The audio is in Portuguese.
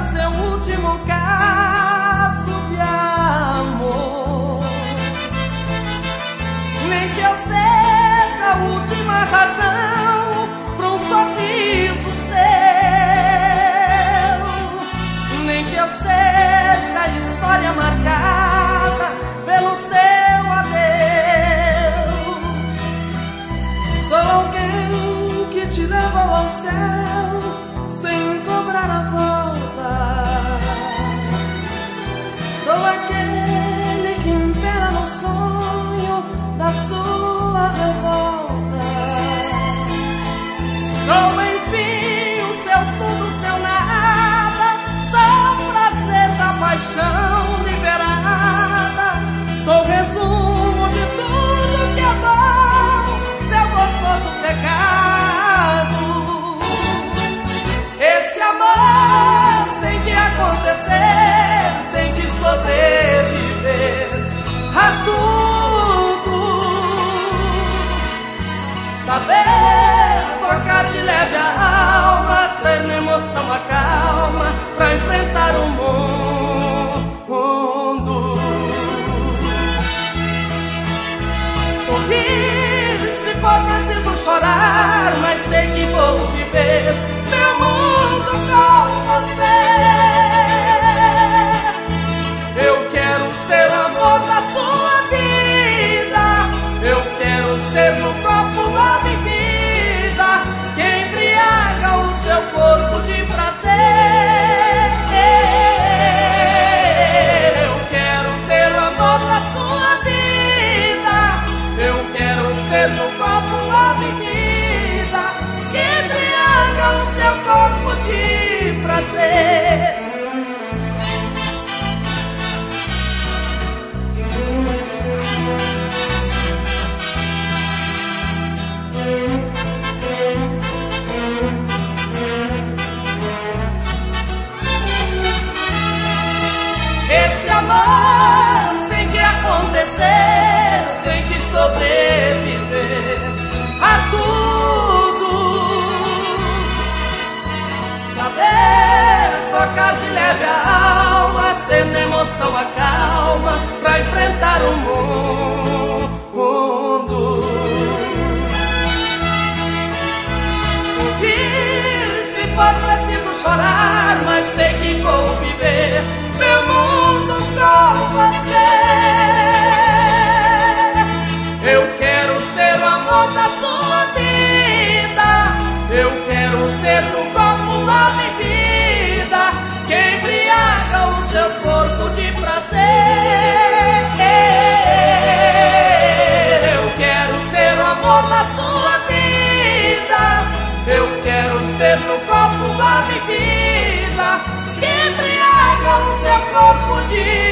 seu último caso de amor. Nem que eu seja a última razão para um sorriso seu, nem que eu seja a história marcada pelo seu adeus. Sou alguém que te levou ao céu sem cobrar a volta. Sou aquele que impera no sonho da sua revolta. Sou enfim o seu tudo, o seu nada. Sou o prazer da paixão liberada. Sou o resumo de tudo que é bom, seu gostoso pecado. Esse amor tem que acontecer, tem que sobreviver a tudo. Saber tocar de leve a alma, ter na emoção a calma pra enfrentar o mundo. Sorrir se for preciso chorar, mas sei que vou viver meu mundo com você. Eu quero ser o amor da sua vida. Eu quero ser no copo uma bebida que embriaga o seu corpo de prazer. Eu quero ser o amor da sua vida. Eu quero ser no copo uma bebida que embriaga o seu corpo de prazer. Esse amor tem que acontecer, tem que sobreviver a tudo. Saber tocar de leve a alma, ter na emoção a calma pra enfrentar o mundo. Sorrir se for preciso chorar, mas sei que vou viver meu mundo com você. Eu quero ser o amor da sua vida. Eu quero ser no copo uma bebida que embriaga o seu corpo de prazer. Eu quero ser o amor da sua vida. Eu quero ser no copo uma bebida que embriaga o seu corpo de